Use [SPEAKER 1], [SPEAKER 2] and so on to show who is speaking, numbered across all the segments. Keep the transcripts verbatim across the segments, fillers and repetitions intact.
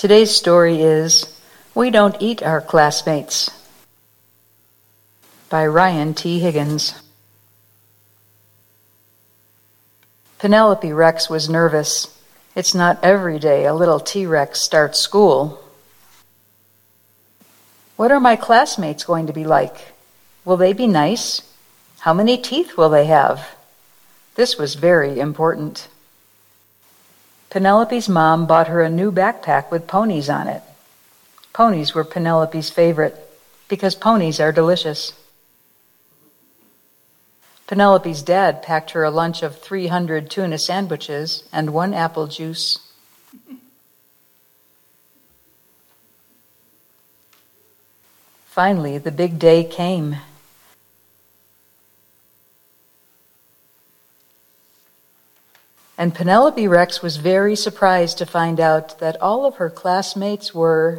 [SPEAKER 1] Today's story is We Don't Eat Our Classmates by Ryan T. Higgins. Penelope Rex was nervous. It's not every day a little T-Rex starts school. What are my classmates going to be like? Will they be nice? How many teeth will they have? This was very important. Penelope's mom bought her a new backpack with ponies on it. Ponies were Penelope's favorite because ponies are delicious. Penelope's dad packed her a lunch of three hundred tuna sandwiches and one apple juice. Finally, the big day came. And Penelope Rex was very surprised to find out that all of her classmates were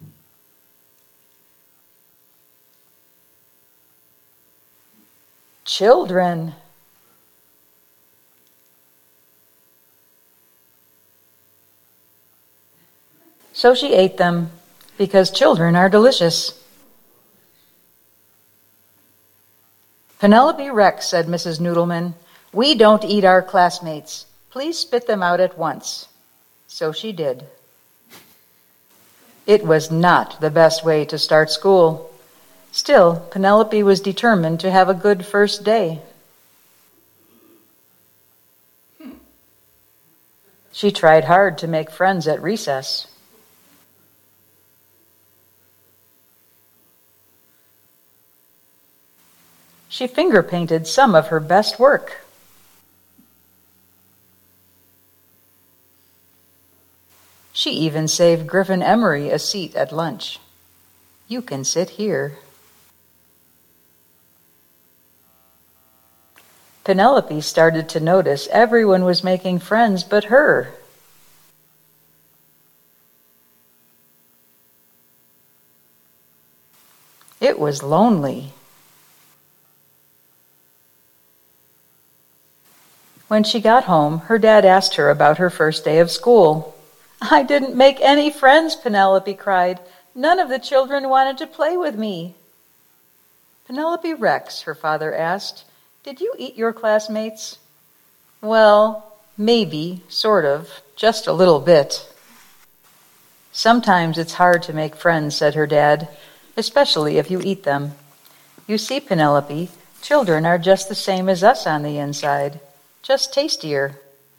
[SPEAKER 1] children. So she ate them, because children are delicious. Penelope Rex, said Missus Noodleman, we don't eat our classmates. Please spit them out at once. So she did. It was not the best way to start school. Still, Penelope was determined to have a good first day. She tried hard to make friends at recess. She finger painted some of her best work. She even saved Griffin Emery a seat at lunch. You can sit here. Penelope started to notice everyone was making friends but her. It was lonely. When she got home, her dad asked her about her first day of school. I didn't make any friends, Penelope cried. None of the children wanted to play with me. Penelope Rex, her father asked, did you eat your classmates? Well, maybe, sort of, just a little bit. Sometimes it's hard to make friends, said her dad, especially if you eat them. You see, Penelope, children are just the same as us on the inside, just tastier.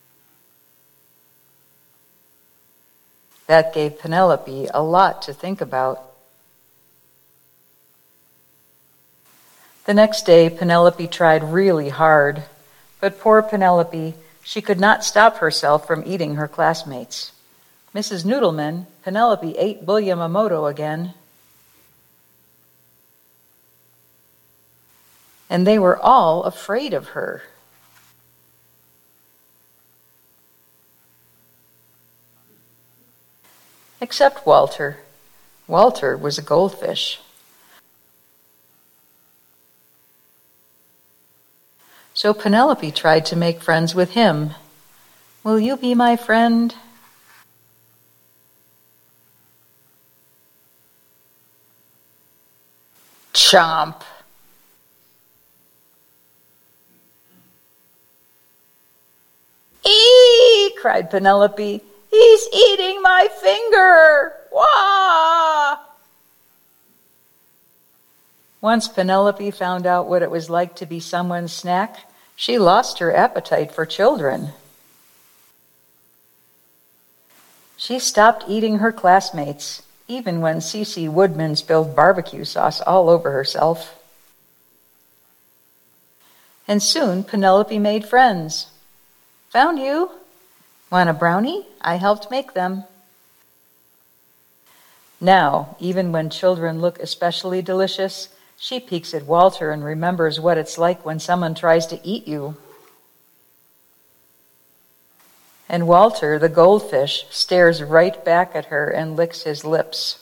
[SPEAKER 1] That gave Penelope a lot to think about. The next day, Penelope tried really hard, but poor Penelope, she could not stop herself from eating her classmates. Missus Noodleman, Penelope ate Bull Yamamoto again. And they were all afraid of her. Except Walter. Walter was a goldfish. So Penelope tried to make friends with him. Will you be my friend? Chomp! Eee! Cried Penelope. He's eating my finger! Wah! Once Penelope found out what it was like to be someone's snack, she lost her appetite for children. She stopped eating her classmates, even when Cece Woodman spilled barbecue sauce all over herself. And soon Penelope made friends. Found you. Want a brownie? I helped make them. Now, even when children look especially delicious, she peeks at Walter and remembers what it's like when someone tries to eat you. And Walter, the goldfish, stares right back at her and licks his lips.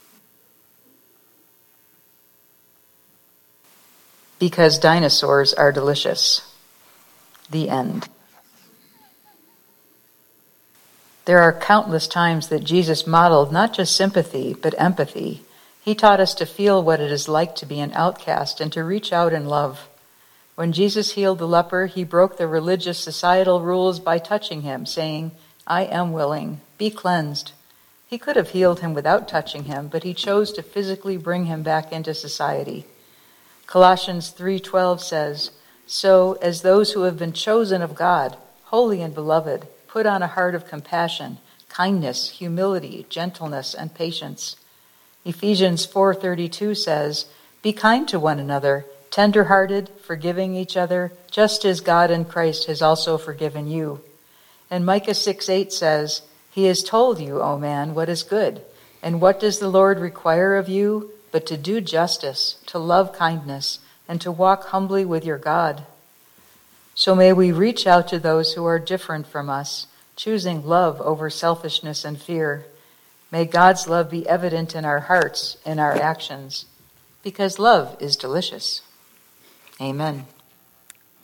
[SPEAKER 1] Because dinosaurs are delicious. The end. There are countless times that Jesus modeled not just sympathy, but empathy. He taught us to feel what it is like to be an outcast and to reach out in love. When Jesus healed the leper, he broke the religious societal rules by touching him, saying, "I am willing, be cleansed." He could have healed him without touching him, but he chose to physically bring him back into society. Colossians three twelve says, "So, as those who have been chosen of God, holy and beloved, put on a heart of compassion, kindness, humility, gentleness, and patience." Ephesians four thirty-two says, "Be kind to one another, tender-hearted, forgiving each other, just as God in Christ has also forgiven you." And Micah six eight says, "He has told you, O man, what is good. And what does the Lord require of you? But to do justice, to love kindness, and to walk humbly with your God." So may we reach out to those who are different from us, choosing love over selfishness and fear. May God's love be evident in our hearts, in our actions, because love is delicious. Amen.